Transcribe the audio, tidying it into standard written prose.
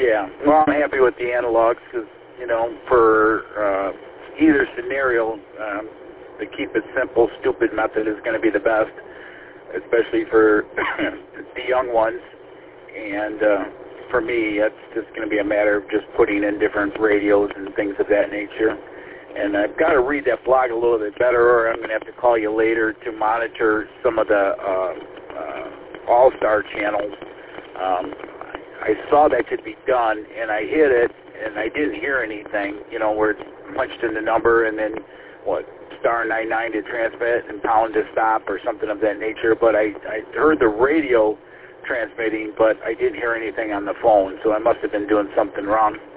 Yeah. Well, I'm happy with the analogs because, you know, for either scenario, the keep it simple, stupid method is going to be the best, especially for the young ones. And for me, it's just going to be a matter of just putting in different radios and things of that nature. And I've got to read that blog a little bit better, or I'm going to have to call you later to monitor some of the All-Star channels. I saw that could be done, and I hit it, and I didn't hear anything, you know, where it's punched in the number and then, star 99 to transmit and pound to stop or something of that nature. But I heard the radio transmitting, but I didn't hear anything on the phone, so I must have been doing something wrong.